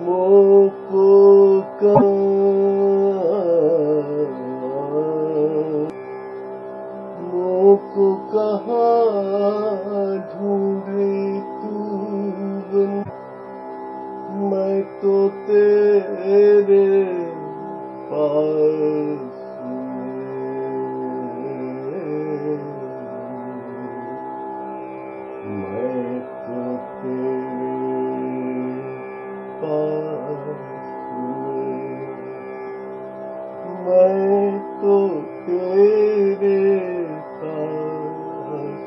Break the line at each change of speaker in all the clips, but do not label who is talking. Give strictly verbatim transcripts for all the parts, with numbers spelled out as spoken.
मोको मोको कहाँ ढूंढे तू बिन, मैं तो तेरे पास मैं तो तेरे पास मैं तो तेरे पास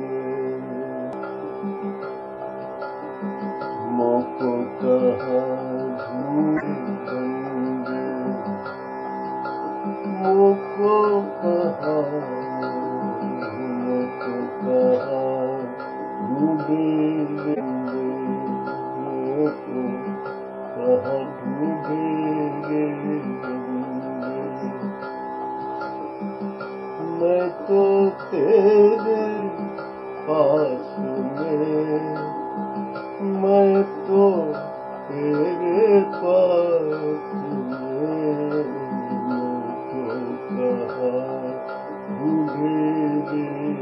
मोको कहाँ ढूंढे मोको कहाँ मोको कहाँ ढूंढे मोको कहाँ ढूंढे मैं तो तेरे पास में मैं तो तेरे पास में मुझको कहाँ ढूंढे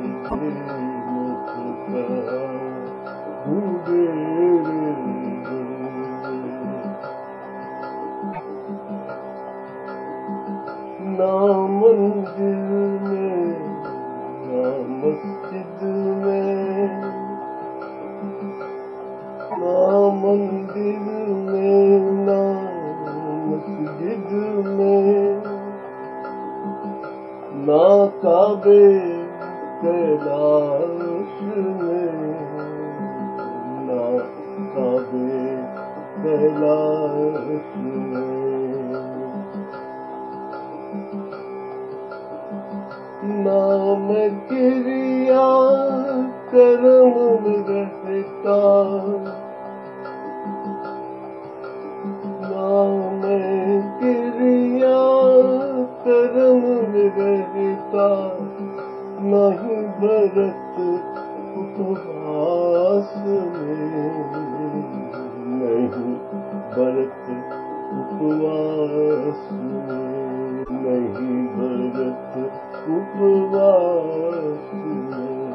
मुझको कहाँ ढूंढे ना मंदिर में ना मस्जिद में ना मंदिर में ना मस्जिद में ना काबे कैलाश में ना काबे कैलाश में ना मैं क्रिया कर्म रहता ना मैं क्रिया कर्म रहता नहीं भरत उपवास में नहीं भरत उपवास में नहीं भरत उपवास में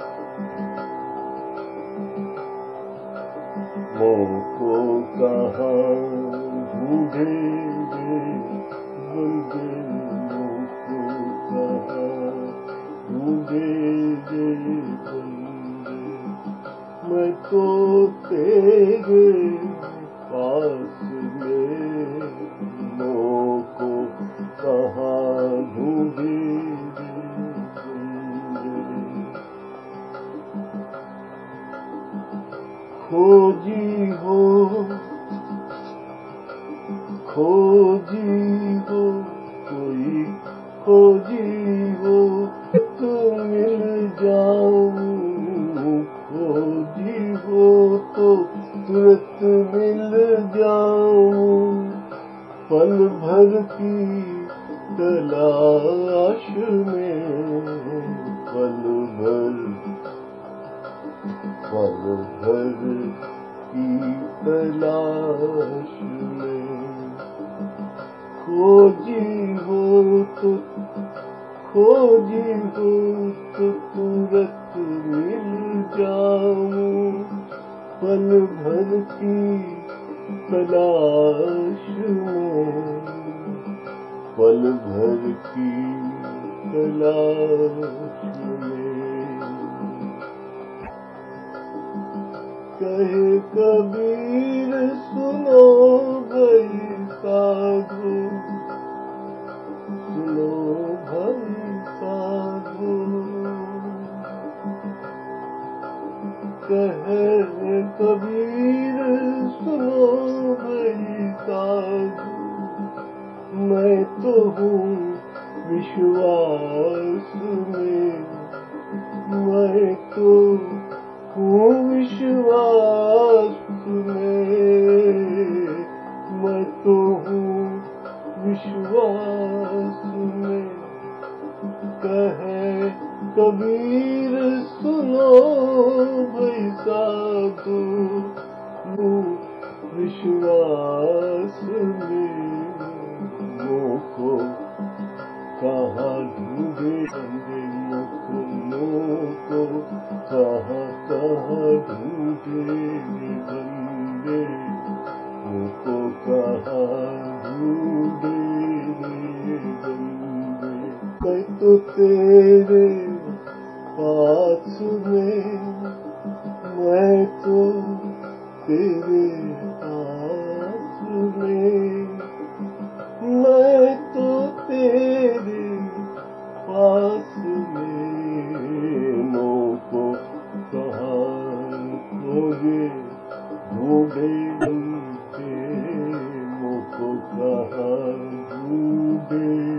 मोको कहाँ ढूंढे बंदे मोको कहाँ ढूंढे बंदे मैं तो तेरे पास में मोको कहाँ ढूंढे खोजी हो खोजी हो कोई खोजी हो तो मिल जाऊं खोजी हो तो तुरंत मिल जाऊं पल भर की तलाश में पल भर पल भर की तलाश में खोजी हो तो खोजी हो तो तुरंत मिल जाऊं पल भर की तलाश में पल भर की तलाश में कहे कबीर सुनो भाई साधु सुनो भाई साधु कहे कबीर सुनो भाई साधु मैं तो हूँ विश्वास में मैं तो हूँ विश्वास में मैं तो हूँ विश्वास में कहे कबीर सुनो भाई साधु विश्वास ढूंढे रे बंदे, मुझको कहाँ ढूंढे रे बंदे। मैं तो तेरे पास में, मैं तो तेरे पास में, मैं तो तेरे पास में, मुझको कहाँ खोजे ढूंढे बंदे, मुझको कहाँ ढूंढे